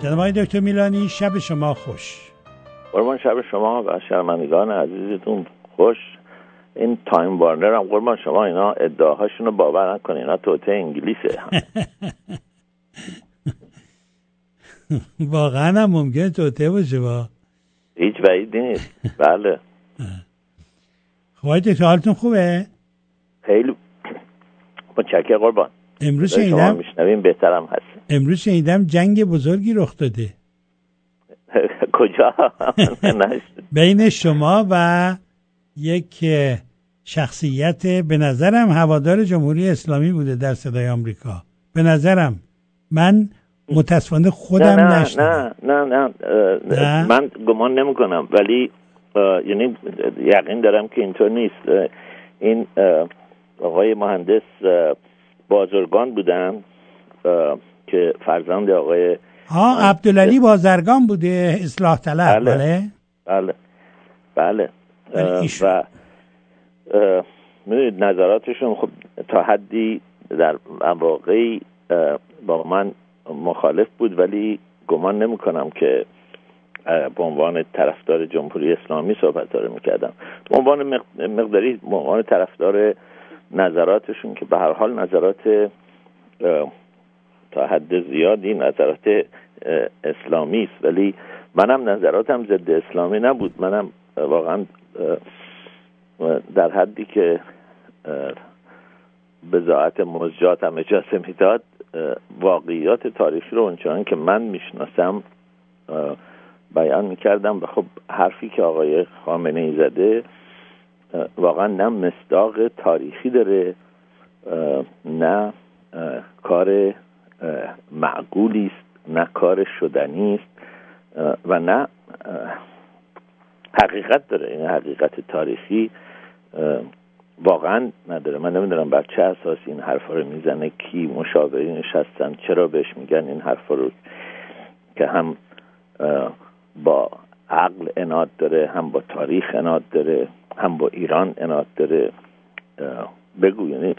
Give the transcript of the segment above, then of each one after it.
جناب آقای دکتر میلانی شب شما خوش. قربان شب شما و شنوندگان عزیزتون خوش. این تایم وارنر هم قربان شما اینا ادعاهاشونو باور نکنین، اینا توته انگلیسه. واقعا هم ممکنه توته باشه با هیچ بعید نیست. بله. خب آقای دکتر حالتون خوبه؟ خیلی متشکرم قربان. امروز شما شنیدم میشنوین بهترم هست. امروز شنیدم جنگ بزرگی رخ داده. کجا؟ بین شما و یک شخصیت به نظرم هوادار جمهوری اسلامی بوده در صدای آمریکا. به نظرم، من متاسفانه خودم نشنیدم. نه من گمان نمی کنم، ولی یعنی یقین دارم که اینطور نیست. این آقای مهندس بازرگان بودن که فرزند آقای عبدالعلی بازرگان بوده، اصلاح طلب. بله بله بله. و میدونید نظراتشون خب تا حدی در واقعی با من مخالف بود، ولی گمان نمی کنم که به عنوان طرفدار جمهوری اسلامی صحبت داره میکردم. به عنوان مقداری به عنوان طرفدار نظراتشون که به هر حال نظرات تا حد زیادی نظرات اسلامی است، ولی منم نظراتم ضد اسلامی نبود. منم واقعا در حدی که بضاعت مزجاتم اجازه میداد واقعیات تاریخی رو اونچنان که من میشناسم بیان میکردم. و خب حرفی که آقای خامنه‌ای زده واقعا نه مصداق تاریخی داره، نه کار معقولی است، نه کار شدنی است و نه حقیقت داره. این حقیقت تاریخی واقعا نداره. من نمیدونم بر چه اساس این حرفا رو میزنه، کی مشاورینش هستن، چرا بهش میگن این حرفا رو که هم با عقل عناد داره، هم با تاریخ عناد داره، هم با ایران عناد داره. بگو، یعنی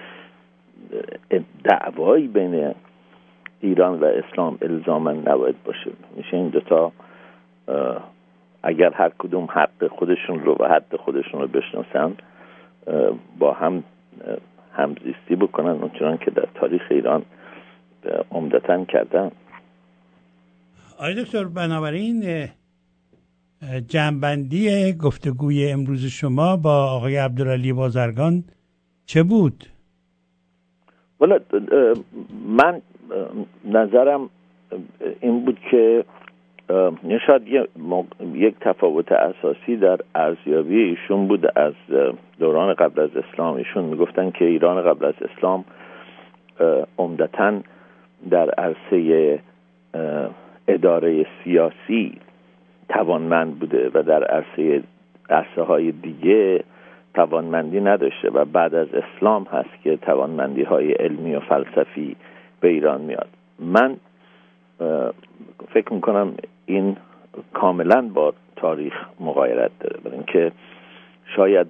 دعوایی بین ایران و اسلام الزاما نباید باشه. میشه این دوتا اگر هر کدوم حق خودشون رو و حد خودشون رو بشناسن با هم همزیستی بکنن، اونچنان که در تاریخ ایران عمدتاً کردن. آقای دکتر، بنابراین جمع‌بندی گفتگوی امروز شما با آقای عبدالعلی بازرگان چه بود؟ والا من نظرم این بود که شاید یک تفاوت اساسی در ارزیابی ایشون بود از دوران قبل از اسلام. ایشون میگفتن که ایران قبل از اسلام عمدتاً در عرصه اداره سیاسی توانمند بوده و در عرصه های دیگه توانمندی نداشته و بعد از اسلام هست که توانمندی های علمی و فلسفی به ایران میاد. من فکر میکنم این کاملا با تاریخ مغایرت داره، برای اینکه شاید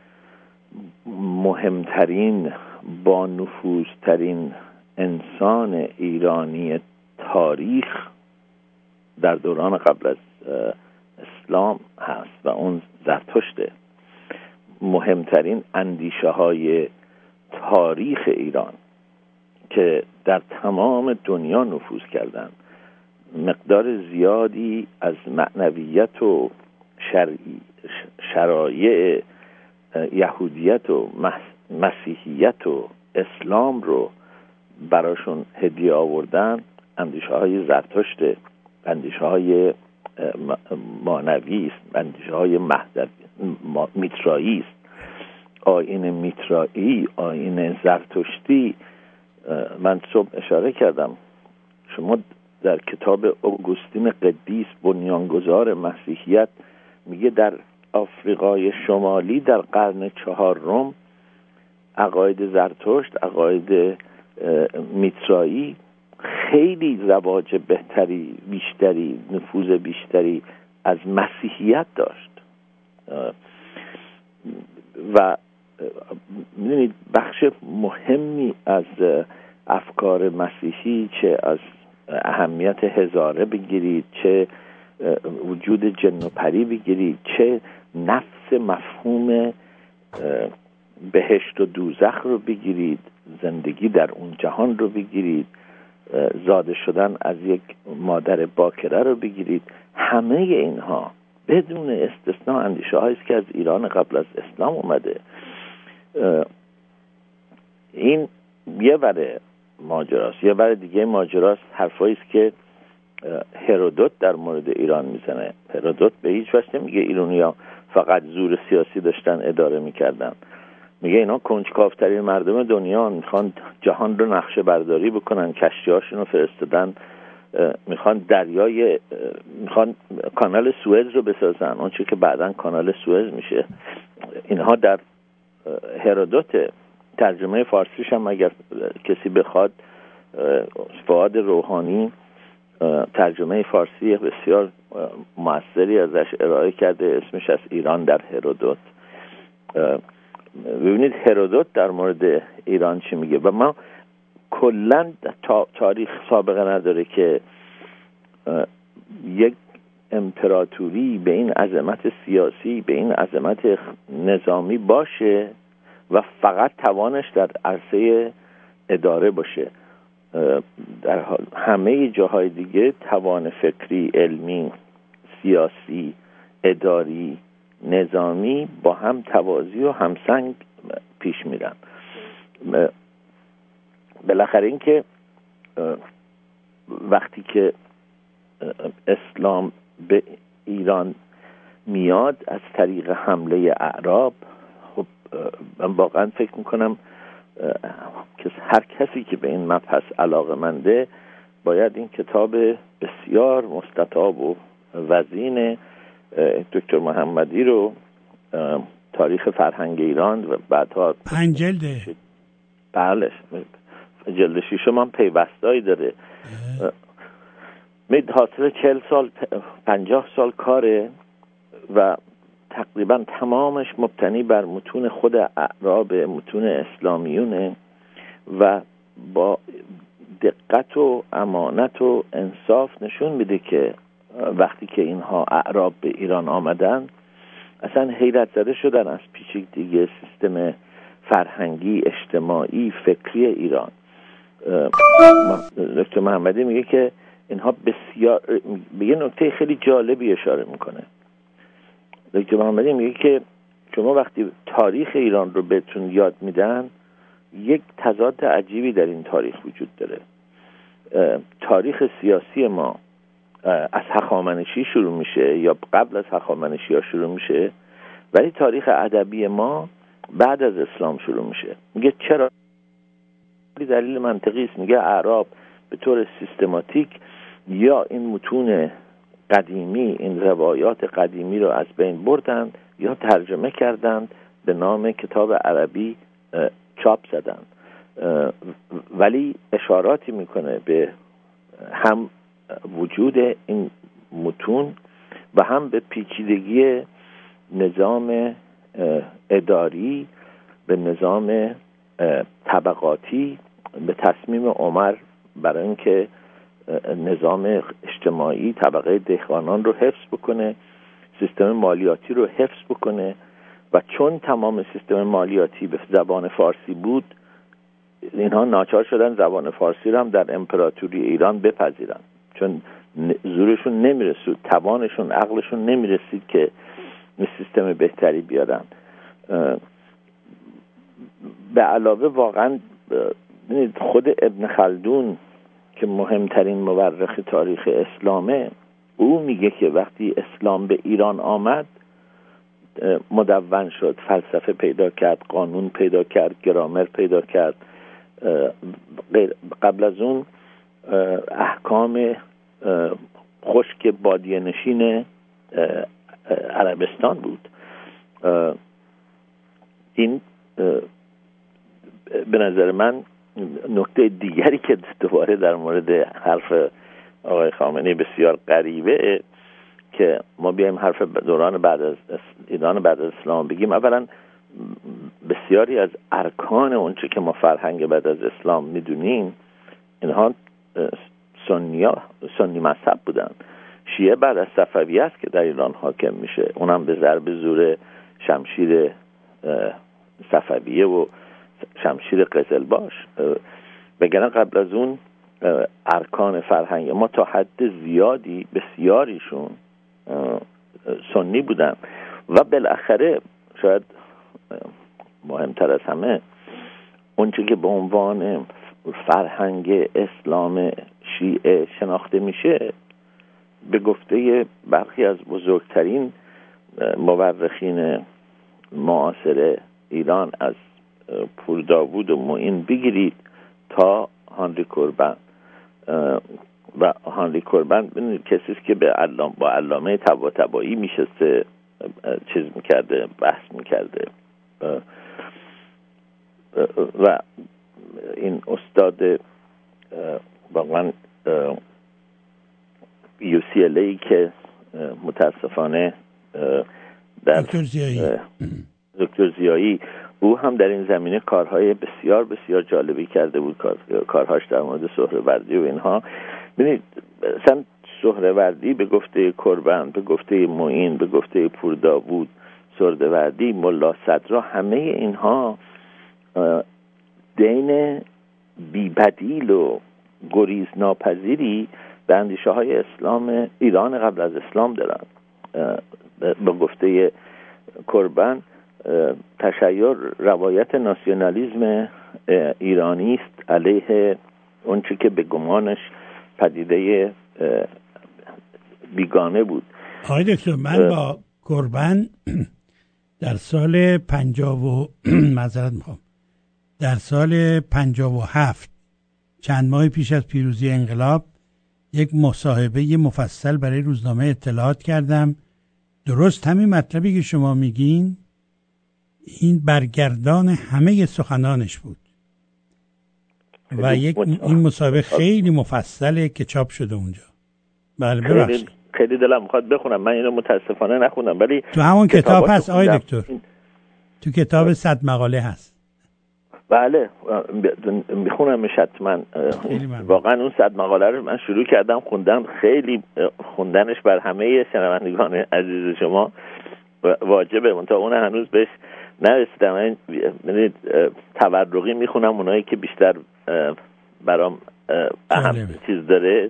مهمترین با نفوذترین انسان ایرانی تاریخ در دوران قبل از اسلام هست و اون زرتشته. مهمترین اندیشه های تاریخ ایران که در تمام دنیا نفوذ کردن، مقدار زیادی از معنویت و شرایع یهودیت و مسیحیت و اسلام رو براشون هدیه آوردن، اندیشه های زرتشت، اندیشه های مانوی است، اندیشه های میترایی است. آیین میترایی، آیین زرتشتی. من صبح اشاره کردم، شما در کتاب اوگوستین قدیس بنیانگذار مسیحیت میگه در آفریقای شمالی در قرن 4 عقاید زرتشت، عقاید میترایی خیلی رواج بهتری، بیشتری، نفوذ بیشتری از مسیحیت داشت. و میدونید بخش مهمی از افکار مسیحی، چه از اهمیت هزاره بگیرید، چه وجود جن و پری بگیرید، چه نفس مفهوم بهشت و دوزخ رو بگیرید، زندگی در اون جهان رو بگیرید، زاده شدن از یک مادر باکره رو بگیرید، همه اینها بدون استثناء اندیشه هایی است که از ایران قبل از اسلام اومده. این یه بره ماجراست. یه بره دیگه ماجراست حرفایی است که هرودوت در مورد ایران میزنه. هرودوت به هیچ وجه نمیگه ایرانی‌ها فقط زور سیاسی داشتن اداره میکردن، میگه اینا کنجکاوترین مردم دنیا، میخوان جهان رو نقشه برداری بکنن، کشتی‌هاشون رو فرستادن، میخوان میخوان کانال سوئز رو بسازن، اون چیزی که بعداً کانال سوئز میشه. اینها در هرودوت. ترجمه فارسیش هم اگر کسی بخواد، فؤاد روحانی ترجمه فارسی بسیار موثری ازش ارائه کرده، اسمش از ایران در هرودوت. ببینید هرودوت در مورد ایران چی میگه. و ما کلن تاریخ سابقه نداره که یک امپراتوری به این عظمت سیاسی، به این عظمت نظامی باشه و فقط توانش در عرصه اداره باشه. در حال همه جاهای دیگه توان فکری، علمی، سیاسی، اداری، نظامی با هم توازی و همسنگ پیش میرن. بالاخره این که وقتی که اسلام به ایران میاد از طریق حمله اعراب، خب من واقعا فکر میکنم که هر کسی که به این مبحث علاقه‌منده باید این کتاب بسیار مستطاب و وزین دکتر محمدی رو، تاریخ فرهنگ ایران، و بعدها 5 جلده، بله جلد 6 هم پیوستایی داره، حاصل 40 سال 50 سال کاره و تقریبا تمامش مبتنی بر متون خود اعراب، متون اسلامیونه و با دقت و امانت و انصاف نشون میده که وقتی که اینها اعراب به ایران آمدن اصلا حیرت زده شدن از پیچیدگی سیستم فرهنگی، اجتماعی، فکری ایران. دکتر محمدی میگه که اینها بسیار، به یه نکته خیلی جالبی اشاره میکنه. دکتر محمدی میگه که شما وقتی تاریخ ایران رو بهتون یاد میدن، یک تضاد عجیبی در این تاریخ وجود داره. تاریخ سیاسی ما از هخامنشی شروع میشه یا قبل از هخامنشی ها شروع میشه، ولی تاریخ ادبی ما بعد از اسلام شروع میشه. میگه چرا؟ دلیل منطقی است. میگه اعراب به طور سیستماتیک یا این متون قدیمی، این روایات قدیمی رو از بین بردند یا ترجمه کردند، به نام کتاب عربی چاپ زدند. ولی اشاراتی میکنه به هم وجود این متون و هم به پیچیدگی نظام اداری، به نظام طبقاتی، به تصمیم عمر برای اینکه نظام اجتماعی طبقه دهقانان رو حفظ بکنه، سیستم مالیاتی رو حفظ بکنه. و چون تمام سیستم مالیاتی به زبان فارسی بود، اینها ناچار شدن زبان فارسی رو هم در امپراتوری ایران بپذیرن، چون زورشون نمیرسید، توانشون، عقلشون نمیرسید که سیستم بهتری بیارن. به علاوه واقعا خود ابن خلدون که مهمترین مورخ تاریخ اسلامه، او میگه که وقتی اسلام به ایران آمد مدون شد، فلسفه پیدا کرد، قانون پیدا کرد، گرامر پیدا کرد. قبل از اون احکام خشک بادیه نشین عربستان بود. این به نظر من نکته دیگری که دوباره در مورد حرف آقای خامنه‌ای بسیار غریبه که ما بیایم حرف دوران بعد از ایران بعد از اسلام بگیم. اولا بسیاری از ارکان اونچه که ما فرهنگ بعد از اسلام میدونیم، اینها سنی مذهب بودن. شیعه بعد از صفویه است که در ایران حاکم میشه، اونم به ضرب زور شمشیر صفویه و شمشیر قزلباش. وگرنه قبل از اون ارکان فرهنگ ما تا حد زیادی بسیاریشون سنی بودن و بالاخره شاید مهمتر از همه اونچه که به عنوان فرهنگ اسلام شیعه شناخته میشه به گفته برخی از بزرگترین مورخین معاصر ایران از پور داوود و معین بگیرید تا هانری کوربن و هانری کوربن کسی است که با علامه طباطبایی میشسته چیز میکرده، بحث میکرده و این استاد واقعا UCLA که متاسفانه در دکتر زیایی او هم در این زمینه کارهای بسیار بسیار جالبی کرده بود، کارهاش در مورد سهروردی و اینها. ببینید مثلا سهروردی به گفته کوربن، به گفته معین، به گفته پور داوود، سهروردی، ملا صدرا، همه اینها دین بی‌بدیل و گریز ناپذیری به اندیشه های اسلام ایران قبل از اسلام دارن. به گفته کوربن تشیع روایت ناسیونالیسم ایرانی است علیه اونچه که به گمانش پدیده بیگانه بود. آقای دکتر من با کوربن در سال 57 چند ماه پیش از پیروزی انقلاب یک مصاحبه مفصل برای روزنامه اطلاعات کردم. درست همین مطلبی که شما میگین این برگردان همه سخنانش بود و این مصاحبه خیلی مفصله که چاپ شده اونجا. بله ببخشید خیلی دلم میخواد بخونم، من اینو متاسفانه نخوندم ولی تو همون کتاب هست آقای دکتر، تو کتاب 100 مقاله هست. بله میخونمش حتما. واقعا اون 100 مقاله رو من شروع کردم خوندم، خیلی خوندنش بر همه شنوندگان عزیز شما واجبه، منتها اون هنوز بهش نرسیدم. من تورقی میخونم، اونایی که بیشتر برام اهم چیز داره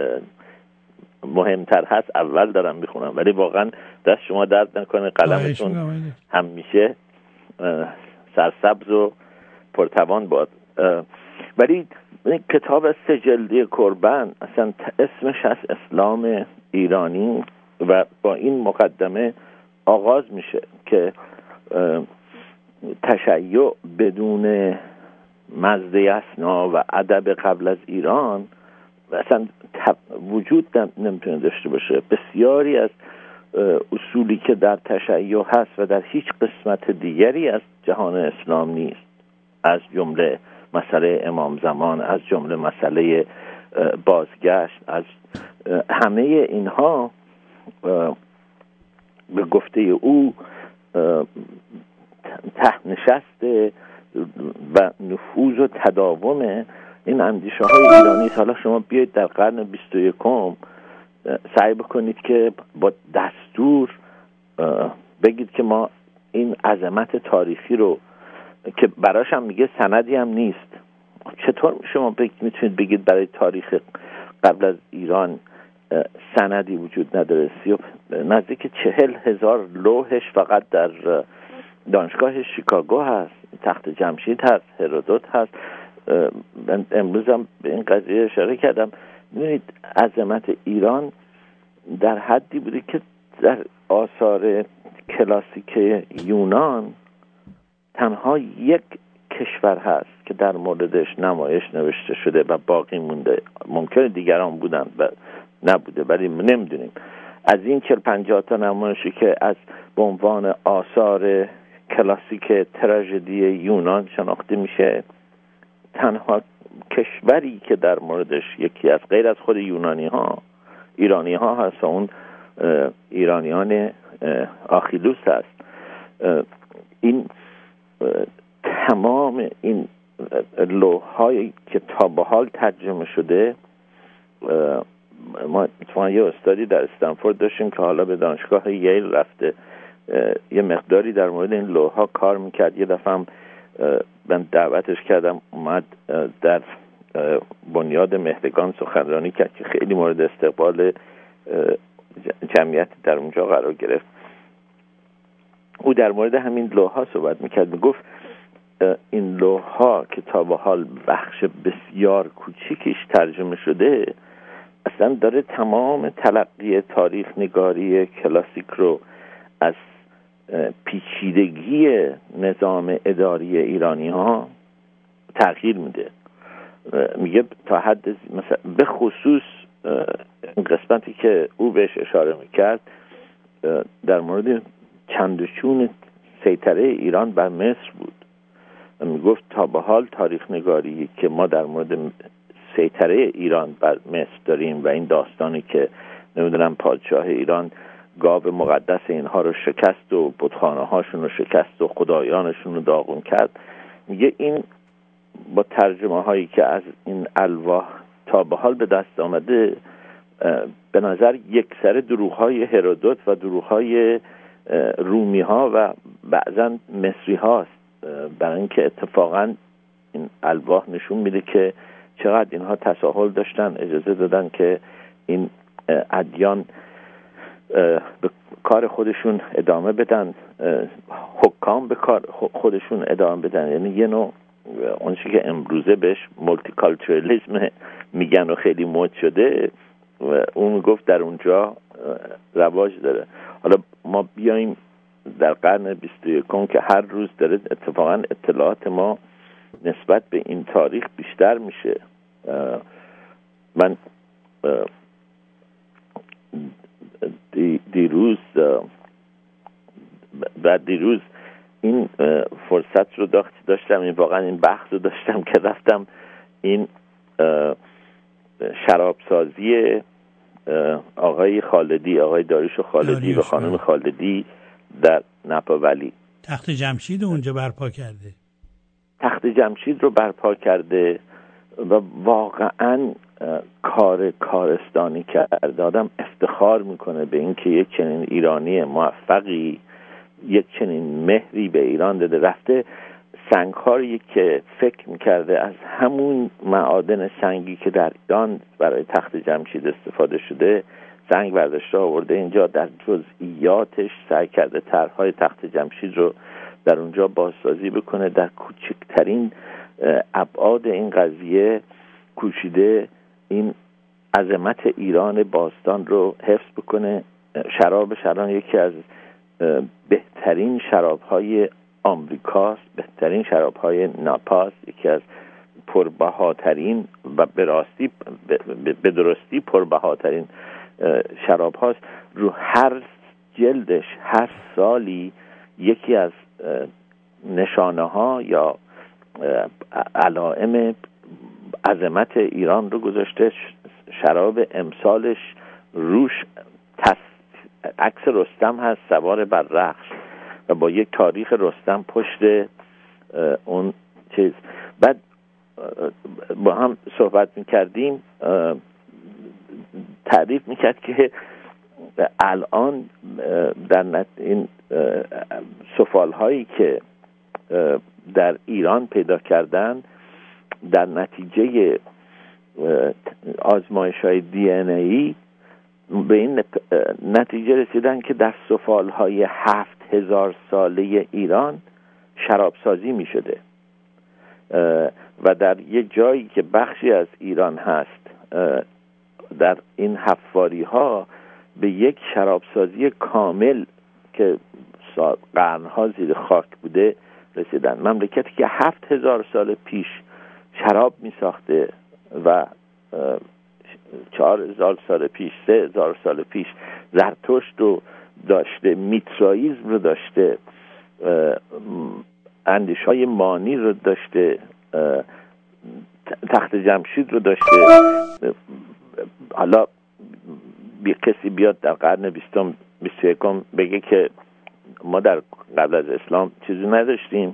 مهمتر هست اول دارم میخونم، ولی واقعا دست شما درد نکنه، قلمتون همیشه سرسبز و پرتوان باد. ولی کتاب 3 جلدی کوربن اصلا اسمش از اسلام ایرانی و با این مقدمه آغاز میشه که تشیع بدون مزده اسنا و ادب قبل از ایران اصلا وجود نمیتونه داشته باشه. بسیاری از اصولی که در تشیع هست و در هیچ قسمت دیگری از جهان اسلام نیست، از جمله مسئله امام زمان، از جمله مسئله بازگشت، از همه اینها به گفته او تحت و نفوذ و تداوم این اندیشه های ایرانی. حالا شما بیایید در قرن 21 سعی بکنید که با دستور بگید که ما این عظمت تاریخی رو که براش هم میگه سندی هم نیست، چطور شما میتونید بگید برای تاریخ قبل از ایران سندی وجود نداره؟ نزدیک 40,000 لوحش فقط در دانشگاه شیکاگو هست، تخت جمشید هست، هرودوت هست. امروز هم به این قضیه اشاره کردم. ببینید عظمت ایران در حدی بوده که در آثار کلاسیک یونان تنها یک کشور هست که در موردش نمایش نوشته شده و باقی مونده. ممکنه دیگران بودن و نبوده ولی نمیدونیم. از این 40-50 تا نمایشی که از به عنوان آثار کلاسیک تراژدی یونان شناخته میشه، تنها کشوری که در موردش یکی از غیر از خود ایرانی ها هست و اون ایرانیان آخیلوس هست. این تمام این لوح‌هایی که تا به حال ترجمه شده ما اتفاقا یه استادی در استنفورد داشتیم که حالا به دانشگاه ییل رفته، یه مقداری در مورد این لوح‌ها کار میکرد. یه دفعه هم من دعوتش کردم اومد در بنیاد مهدگان سخنرانی کرد که خیلی مورد استقبال جمعیت در اونجا قرار گرفت. او در مورد همین لوح‌ها صحبت میکرد، میگفت این لوح‌ها که تا به حال بخش بسیار کوچیکیش ترجمه شده، اصلا داره تمام تلقی تاریخ نگاری کلاسیک رو از پیچیدگی نظام اداری ایرانی ها تغییر میده. میگه تا حد مثلا به خصوص این قسمتی که او بهش اشاره میکرد در مورد چندشون سیطره ایران بر مصر بود. میگفت تا به حال تاریخ نگاری که ما در مورد سیطره ایران بر مصر داریم و این داستانی که نمیدونم پادشاه ایران گاو مقدس اینها رو شکست و بتخانه هاشون رو شکست و خدایانشون رو داغون کرد، میگه این با ترجمه هایی که از این الواح تا به حال به دست آمده به نظر یک سر دروغ های هرودوت و دروغ های رومی ها و بعضا مصری هاست، برای اینکه اتفاقا این الواح نشون میده که چقدر اینها تساهل داشتن، اجازه دادن که این ادیان به کار خودشون ادامه بدن، حکام به کار خودشون ادامه بدن. یعنی یه نوع اون چیزی که امروزه بهش مولتی کالچرالیسم میگن و خیلی مد شده، اون میگفت در اونجا رواج داره. حالا ما بیایم در قرن 21 که هر روز داره اتفاقا اطلاعات ما نسبت به این تاریخ بیشتر میشه. من دیروز این فرصت رو داشتم، این واقعا این بحث رو داشتم که رفتم این شرابسازی آقای خالدی، آقای داریوش خالدی و خانم خالدی در نپاولی، تخت جمشید اونجا برپا کرده. تخت جمشید رو برپا کرده و واقعا کار کارستانی کرده. آدم افتخار میکنه به این که یک چنین ایرانی موفقی یک چنین مهری به ایران داده. رفته سنگ‌هایی که فکر میکرده از همون معادن سنگی که در ایران برای تخت جمشید استفاده شده سنگ برداشته آورده اینجا، در جزئیاتش سعی کرده طرح‌های تخت جمشید رو در اونجا بازسازی بکنه، در کوچکترین ابعاد این قضیه کوشیده این عظمت ایران باستان رو حفظ بکنه. شرابش الان یکی از بهترین شراب‌های آمریکاست، بهترین شراب‌های ناپاست، یکی از پربهاترین و به درستی پربهاترین شراب هاست. رو هر جلدش هر سالی یکی از نشانه ها یا علائم عظمت ایران رو گذاشته. شراب امسالش روش عکس رستم هست سوار بر رخش و با یک تاریخ رستم پشت اون چیز. بعد با هم صحبت میکردیم، تعریف میکرد که الان در این سفال هایی که در ایران پیدا کردن در نتیجه آزمایش های دی ان ای به این نتیجه رسیدن که در سفال های 7000 ساله ایران شرابسازی می شده و در یه جایی که بخشی از ایران هست در این حفاری ها به یک شرابسازی کامل که قرنها زیر خاک بوده رسیدن. مملکتی که 7000 سال پیش شراب می ساخته و 4000 سال پیش 3000 سال پیش زرتشت رو داشته، میترائیسم رو داشته، اندیش‌های مانی رو داشته، تخت جمشید رو داشته. حالا کسی بیاد در قرن 21 بگه که ما در قبل از اسلام چیزی نداشتیم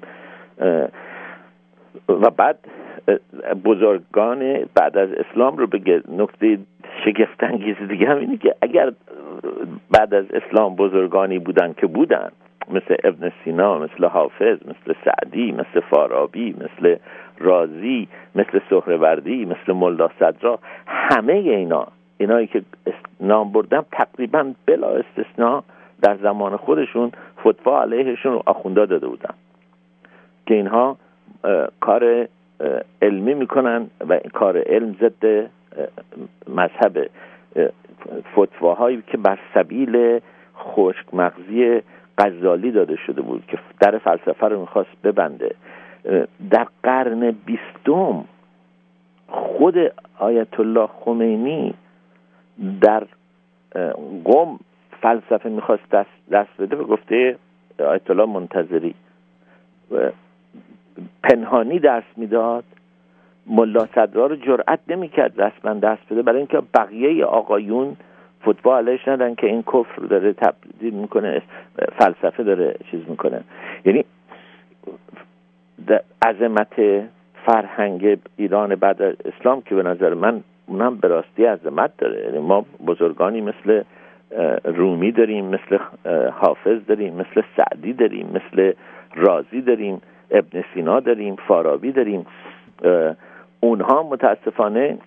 و بعد بزرگان بعد از اسلام رو بگه. نکته شگفت‌انگیز دیگه هم اینه که اگر بعد از اسلام بزرگانی بودن که بودن، مثل ابن سینا، مثل حافظ، مثل سعدی، مثل فارابی، مثل رازی، مثل سهروردی، مثل ملا صدرا، همه اینایی که نام بردم تقریبا بلا استثناء در زمان خودشون فتوا علیهشون رو آخوندا داده بودن که اینها کار علمی میکنن و کار علم ضد مذهب. فتواهایی که بر سبیل خشک مغزی غزالی داده شده بود که در فلسفه رو میخواست ببنده. در قرن 20 خود آیت الله خمینی در قم فلسفه میخواست دست بده و گفته آیت الله منتظری پنهانی درس میداد. ملا صدرا رو جرأت نمیکرد رسما دست بده، برای اینکه بقیه آقایون فتوا علیش ندن که این کفر داره تبدیل میکنه، فلسفه داره چیز میکنه. یعنی عظمت فرهنگ ایران بعد از اسلام که به نظر من اونم به راستی عظمت داره. یعنی ما بزرگانی مثل رومی داریم، مثل حافظ داریم، مثل سعدی داریم، مثل رازی داریم، ابن سینا داریم، فارابی داریم. اونها متاسفانه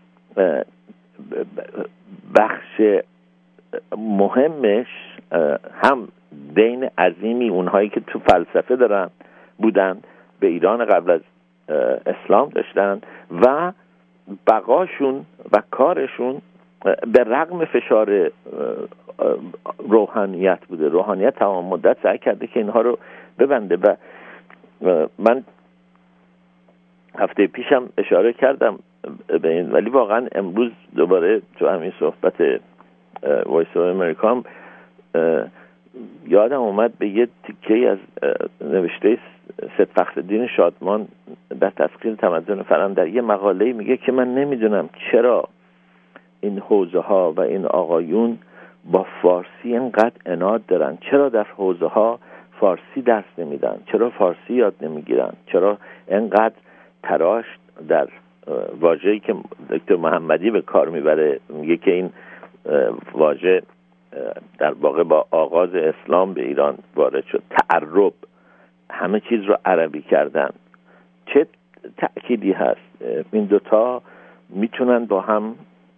بخش مهمش هم دین عظیمی اونهایی که تو فلسفه دارن بودن به ایران قبل از اسلام داشتن و بقاشون و کارشون به رغم فشار روحانیت بوده. روحانیت تمام مدت سعی کرده که اینها رو ببنده و من هفته پیشم اشاره کردم به این، ولی واقعا امروز دوباره تو همین صحبت وایس آف امریکا هم یادم اومد به یه تیکه از نوشته سید فخرالدین شادمان در تسخیر تمدن فرهنگ در یه مقاله میگه که من نمیدونم چرا این حوزه ها و این آقایون با فارسی اینقدر عناد دارن، چرا در حوزه ها فارسی درس نمیدن، چرا فارسی یاد نمیگیرن، چرا اینقدر تراش در واژه‌ای که دکتر محمدی به کار میبره. میگه که این واژه در واقع با آغاز اسلام به ایران وارد شد، تعرب، همه چیز رو عربی کردن. چه تأکیدی هست این دوتا میتونن با هم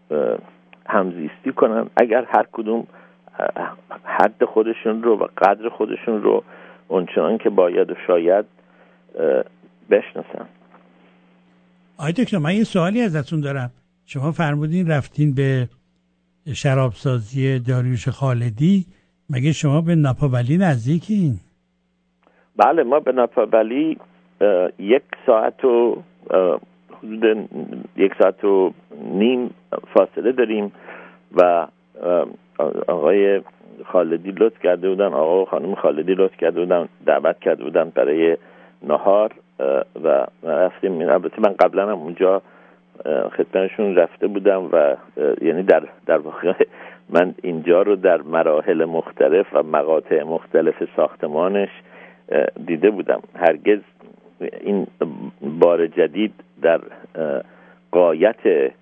همزیستی کنن اگر هر کدوم حد خودشون رو و قدر خودشون رو اونچنان که باید و شاید بشناسن. آقای دکتر من یه سوالی ازتون دارم. شما فرمودین رفتین به شرابسازی داریوش خالدی، مگه شما به ناپاولی نزدیکین؟ بله، ما به ناپاولی 1 ساعت و حدود 1 ساعت و نیم فاصله داریم و آقای خالدی لطف کرده بودن، آقا و خانم خالدی لطف کرده بودن، دعوت کرده بودن برای نهار و رفتیم. البته من قبلا هم اونجا خدمتشون رفته بودم و یعنی در واقع من اینجا رو در مراحل مختلف و مقاطع مختلف ساختمانش دیده بودم. هرگز این بار جدید در غایت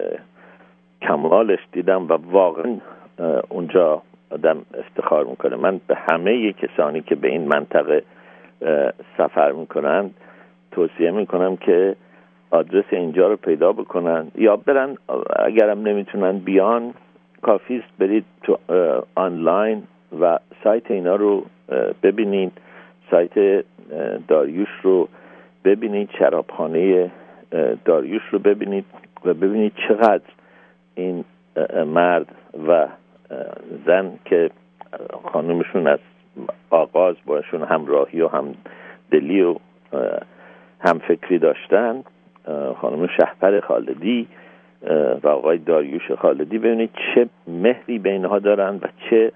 کمالش دیدم و واقعا اونجا آدم افتخار میکنه. من به همه کسانی که به این منطقه سفر میکنن توصیه میکنم که آدرس اینجا رو پیدا بکنن یا برن، اگرم نمیتونن بیان کافیست برید تو آنلاین و سایت اینا رو ببینید، سایت داریوش رو ببینید، شرابخانه داریوش رو ببینید و ببینید چقدر این مرد و زن که خانمشون از آغاز باشون همراهی و هم دلی و هم فکری داشتن، خانم شهپر خالدی و آقای داریوش خالدی، ببینید چه مهری بینها دارن و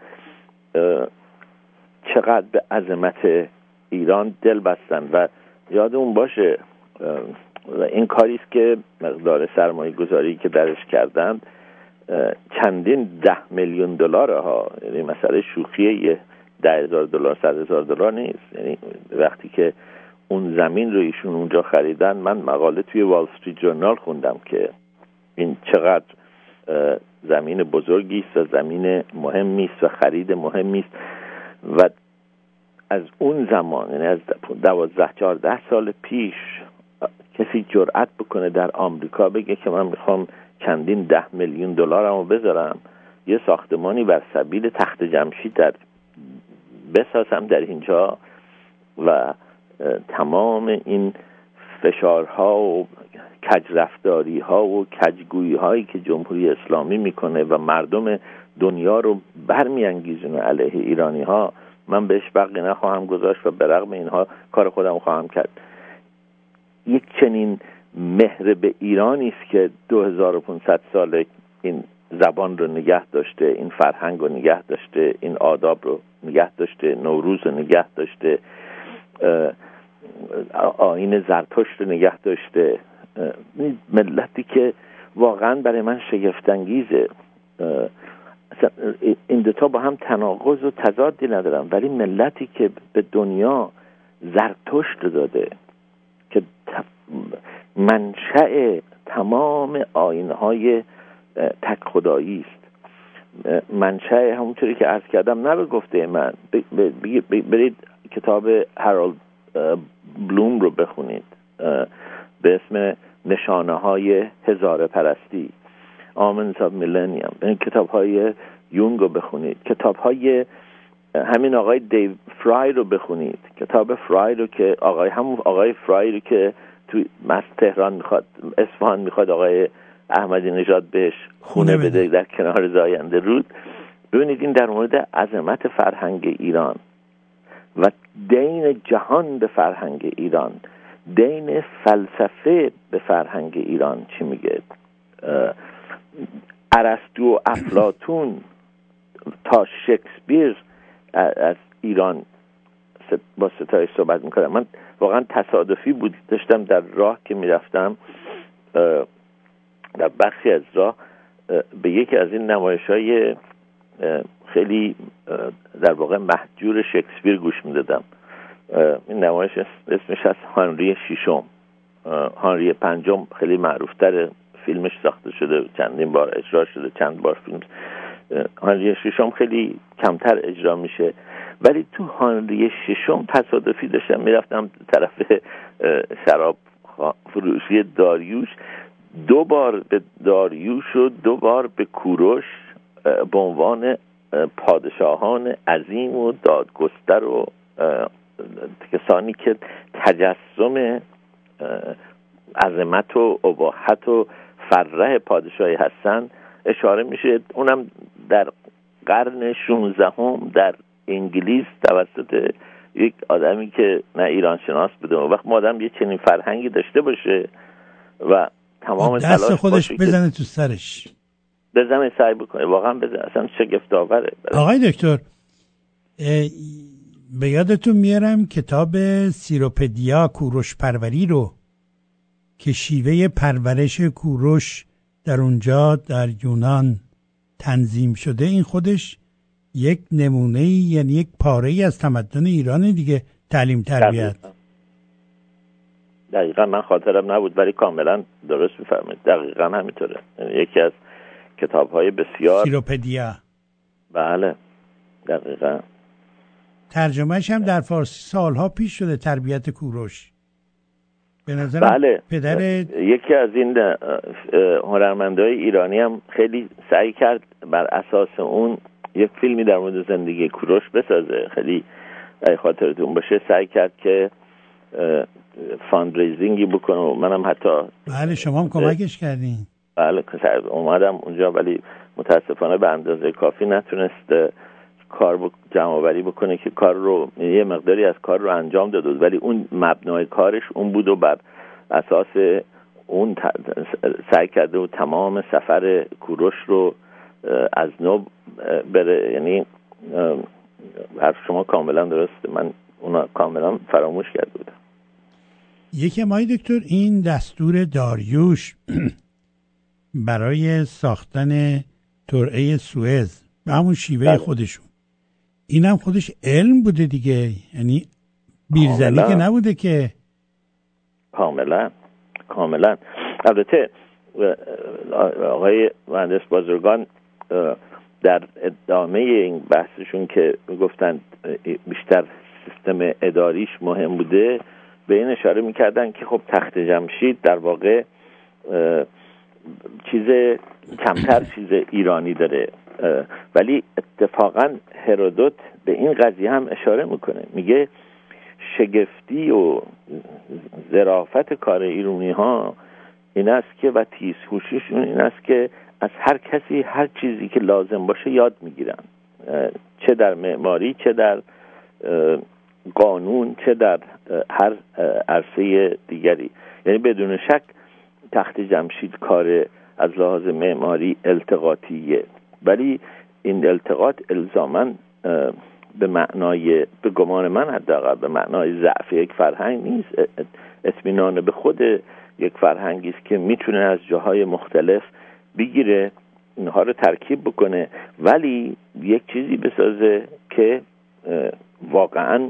چقدر به عظمت ایران دل بستن. و یادمون باشه و این کاریست که مقدار سرمایه گذاری که درش کردن چندین 10 میلیون دلار ها، یعنی مسئله شوخیه. $10,000 $100,000 نیست. یعنی وقتی که اون زمین رو ایشون اونجا خریدن، من مقاله توی وال استریت جورنال خوندم که این چقدر زمین بزرگی است و زمین مهمی است و خرید مهمی است و از اون زمان، یعنی از 12-14 سال پیش، کسی جرأت بکنه در آمریکا بگه که من میخوام چندین 10 میلیون دلارمو بذارم یه ساختمانی بر سبیل تخت جمشید بسازم در اینجا و تمام این فشارها و کجرفتاری ها و کجگویی هایی که جمهوری اسلامی میکنه و مردم دنیا رو برمیانگیزونه علیه ایرانی ها، من بهش بقی نخواهم گذاشت و به رغم اینها کار خودم خواهم کرد. یک چنین مهر به ایرانی است که 2500 سال این زبان رو نگه داشته، این فرهنگ رو نگه داشته، این آداب رو نگه داشته، نوروز رو نگه داشته، آیین زرتشت رو نگه داشته. ملتی که واقعا برای من شگفت‌انگیزه. این دوتا با هم تناقض و تضادی ندارن، ولی ملتی که به دنیا زرتشت داده که منشأ تمام آیین‌های تک خدایی است، منشأ همونطوری که عرض کردم نه به گفته من، برید کتاب هارولد بلوم رو بخونید به اسم نشانه های هزاره پرستی، آمنز آف میلنیوم. این کتاب های یونگ رو بخونید، کتاب های همین آقای دیو فرای رو بخونید، کتاب فرای رو که آقای فرای رو که توی تهران میخواد، اصفهان میخواد آقای احمدی نژاد بهش خونه بده در کنار زاینده رود. ببینید این در مورد عظمت فرهنگ ایران و دین جهان به فرهنگ ایران، دین فلسفه به فرهنگ ایران چی میگه. ارسطو و افلاطون تا شکسپیر از ایران با ستایش صحبت میکنم. من واقعا تصادفی بود، داشتم در راه که میرفتم در بخشی از راه به یکی از این نمایش‌های خیلی در واقع محجور شکسپیر گوش میدادم. این نمایش اسمش از هانری ششم. هانری پنجم خیلی معروفتر، فیلمش ساخته شده، چندین بار اجرا شده، چند بار فیلم. هانری ششم خیلی کمتر اجرا میشه، ولی تو هانری ششم تصادفی داشتم میرفتم طرف شراب فروشی داریوش، 2 بار به داریوش و 2 بار به کوروش به عنوان پادشاهان عظیم و دادگستر و کسانی که تجسم عظمت و اباحت و فرح پادشاهی هستن اشاره میشه. اونم در قرن 16 در انگلیس توسط یک آدمی که نه ایران شناس بوده. وقت ما آدم یه چنین فرهنگی داشته باشه و تمام دست خودش بزنه تو سرش، بزنه، سعی بکنه، واقعا بزنه، اصلا شگفت‌آوره. آقای دکتر به یادتون میارم کتاب سیروپدیا کوروش پروری رو که شیوه پرورش کوروش در اونجا در یونان تنظیم شده، این خودش یک نمونه، یعنی یک پاره‌ای از تمدن ایران دیگه، تعلیم تربیت. دقیقا من خاطرم نبود ولی کاملا درست میفرمایید، دقیقا همینطوره. یکی از کتاب‌های بسیار سیروپدیا. بله دقیقا. ترجمهش هم در فارسی سالها پیش شده، تربیت کوروش. به نظر بله. پدر یکی از این هنرمندای ایرانی هم خیلی سعی کرد بر اساس اون یک فیلمی در مورد زندگی کوروش بسازه. خیلی خاطرتون باشه سعی کرد که فاندریزینگی بکنه و منم حتی بله شما هم کمکش کردین. بله اومدم اونجا ولی متاسفانه به اندازه کافی نتونست کار جمع آوری بکنه که کار رو، یه مقداری از کار رو انجام داده بود ولی اون مبنای کارش اون بود و بر اساس اون سعی کرده و تمام سفر کوروش رو از نو بره. یعنی حرف شما کاملا درسته، من اونا کاملا فراموش کرده بودم. یکی مای دکتر این دستور داریوش برای ساختن ترعه سوئز به همون شیوه خودشون، اینم خودش علم بوده دیگه، یعنی بیرزنی که نبوده که. کاملا. البته آقای مهندس بازرگان در ادامه این بحثشون که گفتن بیشتر سیستم اداریش مهم بوده، به این اشاره میکردن که خب تخت جمشید در واقع کمتر چیز ایرانی داره، ولی اتفاقا هرودوت به این قضیه هم اشاره میکنه، میگه شگفتی و ظرافت کار ایرانی ها این است که و تیزهوشیشون این است که از هر کسی هر چیزی که لازم باشه یاد میگیرن، چه در معماری، چه در قانون، چه در هر عرصه دیگری. یعنی بدون شک تخت جمشید کار از لحاظ معماری التقاطیه، ولی این التقاط الزاماً به معنای، به گمان من حداقل، به معنای ضعف یک فرهنگ نیست. اطمینان به خود یک فرهنگی است که میتونه از جاهای مختلف بگیره، اینها رو ترکیب بکنه، ولی یک چیزی بسازه که واقعاً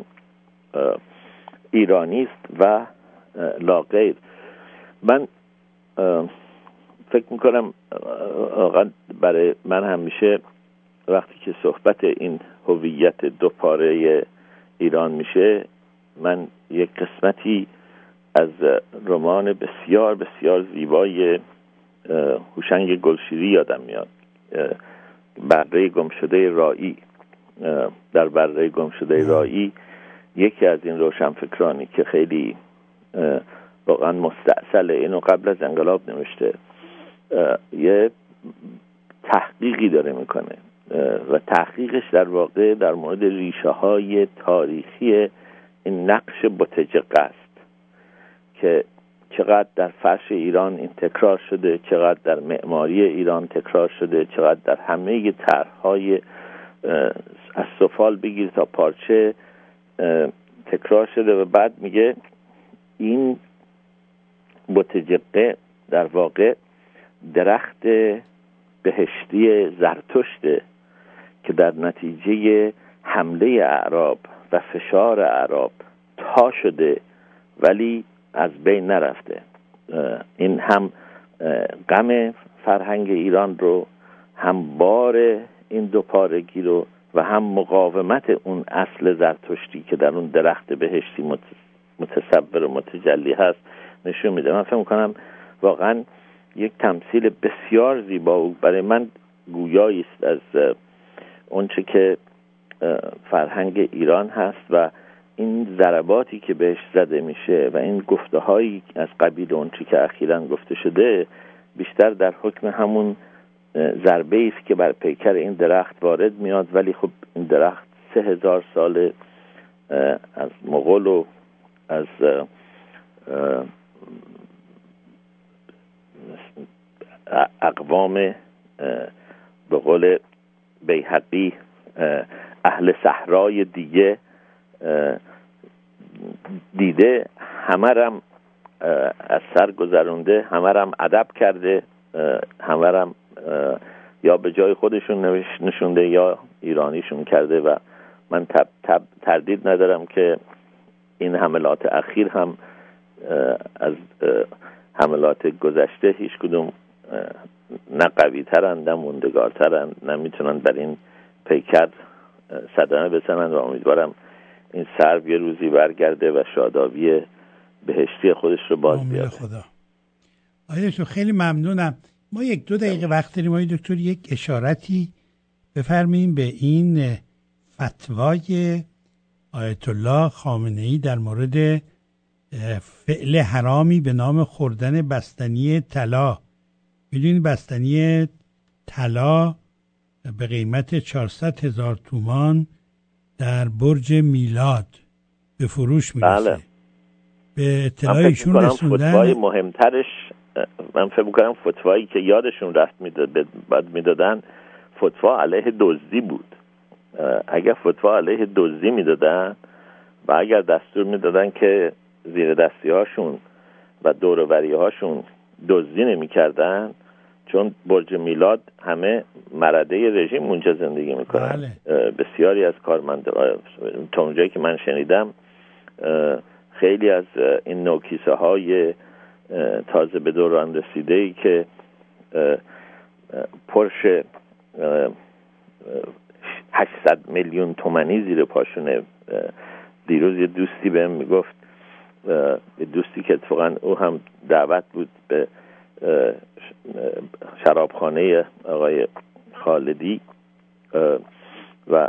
ایرانی است و لاغیر. من فکر میکنم برای من همیشه وقتی که صحبت این هویت دوپاره ایران میشه، من یک قسمتی از رمان بسیار بسیار زیبای هوشنگ گلشیری یادم میاد، بره گمشده رایی. در بره گمشده رایی یکی از این روشنفکرانی که خیلی واقعا مستعسل، اینو قبل از انقلاب نوشته، یه تحقیقی داره میکنه و تحقیقش در واقع در مورد ریشه های تاریخی این نقش بوتجقه است که چقدر در فرش ایران این تکرار شده، چقدر در معماری ایران تکرار شده، چقدر در همه طرح‌های از سفال بگیر تا پارچه تکرار شده. و بعد میگه این بوتجقه در واقع درخت بهشتی زرتشته که در نتیجه حمله اعراب و فشار اعراب تا شده ولی از بین نرفته. این هم غم فرهنگ ایران رو، هم بار این دوپارگی رو و هم مقاومت اون اصل زرتشتی که در اون درخت بهشتی متصور و متجلی هست نشون میده. من فکر میکنم واقعا یک تمثیل بسیار زیبا و برای من گویایی است از اونچه که فرهنگ ایران هست و این ضرباتی که بهش زده میشه و این گفته هایی از قبیل اونچه که اخیراً گفته شده بیشتر در حکم همون ضربه است که بر پیکر این درخت وارد میاد. ولی خب این درخت 3000 سال از مغول و از اقوام به قول بیهقی اهل صحرای دیگه دیده، همه رم از سر گذرونده، همه رم ادب کرده، همه رم یا به جای خودشون نشونده یا ایرانیشون کرده. و من تردید ندارم که این حملات اخیر هم از حملات گذشته هیچ کدوم نه قوی ترن نه موندگارترن، نه میتونن بر این پیکر صدمه بزنن و امیدوارم این سرو یه روزی برگرده و شادابی بهشتی خودش رو باز بیاره. خدا. آقای دکتر خیلی ممنونم. ما 1-2 دقیقه وقت داریم. آقای دکتر یک اشارتی بفرمایید به این فتوای آیت الله خامنه‌ای در مورد فعل حرامی به نام خوردن بستنی طلا. میدونید بستنی طلا به قیمت 400,000 تومان در برج میلاد به فروش میرسه. بله. به اطلاع ایشون رسوندن. فتوای مهمترش من فکر می‌کنم فتوایی که یادشون رفت میدادن فتوا علیه دزدی بود. اگر فتوا علیه دزدی میدادن و اگر دستور میدادن که زیر دستی هاشون و دور و بری هاشون دزدی نمی‌کردن، چون برج میلاد همه مرده رژیم اونجا زندگی میکنن. بله. بسیاری از کارمندان تا اونجایی که من شنیدم خیلی از این نوکیسه های تازه به دوران رسیده‌ای که پرش 800 میلیون تومانی زیر پاشونه. دیروز یه دوستی بهم میگفت، یه دوستی که اتفاقا او هم دعوت بود به شرابخانه آقای خالدی و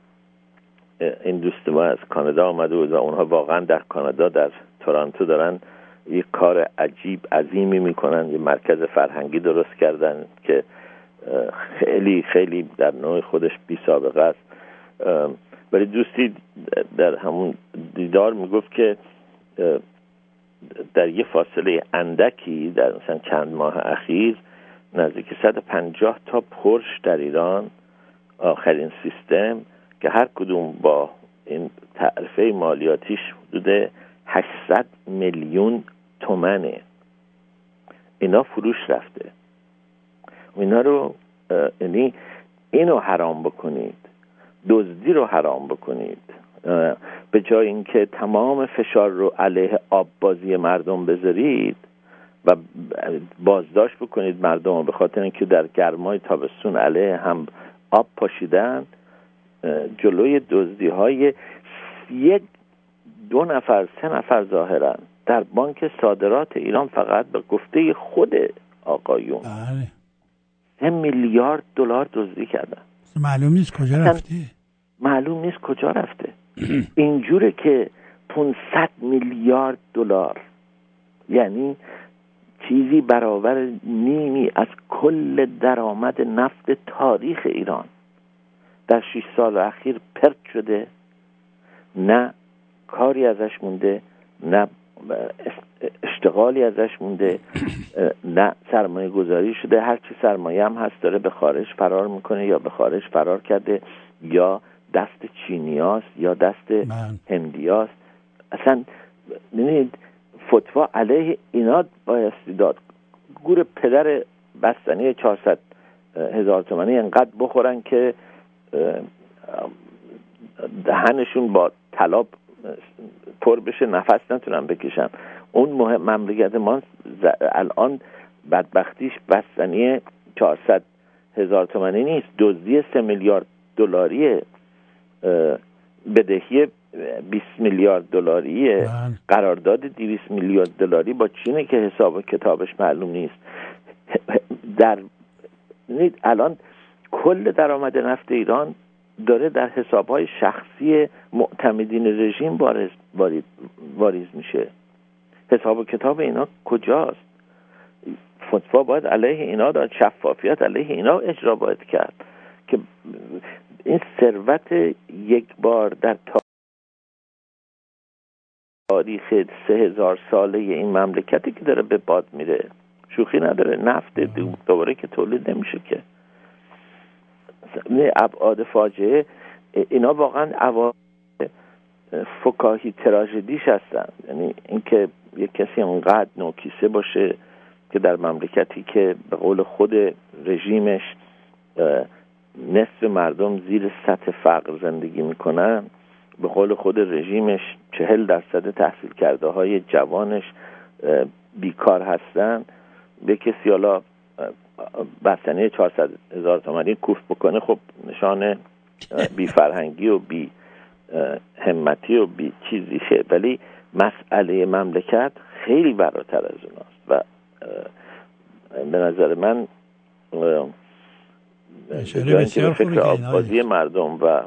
این دوست ما از کانادا آمده بود و اونها واقعا در کانادا در تورنتو دارن یک کار عجیب عظیمی میکنن، یه مرکز فرهنگی درست کردن که خیلی خیلی در نوع خودش بی سابقه است. ولی دوستی در همون دیدار میگفت که در یه فاصله اندکی در مثلا چند ماه اخیر نزدیک 150 تا پرش در ایران، آخرین سیستم که هر کدوم با این تعرفه مالیاتیش حدود 800 میلیون تومنه، اینا فروش رفته. اینا رو یعنی اینو حرام بکنید، دزدی رو حرام بکنید، به جای اینکه تمام فشار رو علیه آب بازی مردم بذارید و بازداشت بکنید مردم رو به خاطر اینکه در گرمای تابستون علیه هم آب پاشیدن، جلوی دزدی های 1 2 نفر 3 نفر ظاهرا در بانک صادرات ایران فقط به گفته خود آقایون 3 میلیارد دلار دزدی کردن. معلوم نیست کجا رفته. معلوم نیست کجا رفته. اینجوره که 500 میلیارد دلار، یعنی چیزی برابر نیمی از کل درآمد نفت تاریخ ایران در 6 سال اخیر پرت شده، نه کاری ازش مونده، نه اشتغالی ازش مونده، نه سرمایه گذاری شده. هر چی سرمایه هم هست داره به خارج فرار میکنه، یا به خارج فرار کرده، یا دست چینیاست یا دست هندیاست. اصلا ببینید فتوا علیه اینا بایستی داد. گور پدر بستنی 400,000 تومانی انقدر بخورن که دهنشون با طلا پر بشه، نفس نتونن بکشن. اون مملکت ما الان بدبختیش بستنی 400,000 تومانی نیست، دزدی 3 میلیارد دلاریه، بدهی 20 میلیارد دلاریه، قرارداد 200 میلیارد دلاری با چینه که حساب و کتابش معلوم نیست. در الان کل درآمد نفت ایران داره در حسابهای شخصی معتمدین رژیم واریز میشه. حساب و کتاب اینا کجاست؟ فتوا باید علیه اینا داد، شفافیت علیه اینا اجرا باید کرد که این ثروت یک بار در تاریخ 3000 ساله این مملکتی که داره به باد میره، شوخی نداره. نفت دوباره که تولید نمیشه که. ابعاد فاجعه اینا واقعا ابعاد فکاهی تراژدیش هستن. یعنی اینکه یک کسی اونقدر نوکیسه باشه که در مملکتی که به قول خود رژیمش نصف مردم زیر سطح فقر زندگی میکنن، به قول خود رژیمش 40% تحصیل کرده های جوانش بیکار هستن، به کسی حالا بستنی 400,000 تومانی کوف بکنه، خب نشان بی فرهنگی و بی همتی و بی چیزیشه. ولی مسئله مملکت خیلی بالاتر از اوناست و به نظر من بسیار فکر آبادی مردم و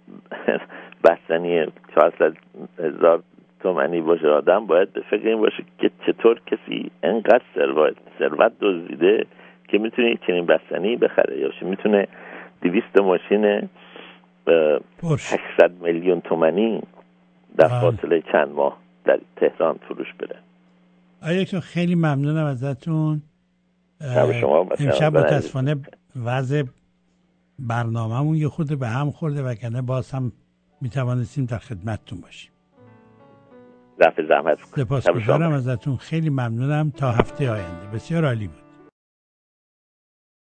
بستنی 400,000 تومانی باشه، آدم باید به فکر این باشه که چطور کسی انقدر ثروت دزدیده که میتونه چنین بستنی بخره، یا میتونه 200 ماشین 800 میلیون تومانی در فاصله چند ماه در تهران فروش بده. آقای دکتر خیلی ممنونم ازتون. امشب متاسفانه وضع برنامه‌مون یه خورده به هم خورده و کنه باز هم میتوانستیم در خدمتتون باشیم. رفع زحمت. سپاسگزارم ازتون، خیلی ممنونم. تا هفته آینده. بسیار عالی بود.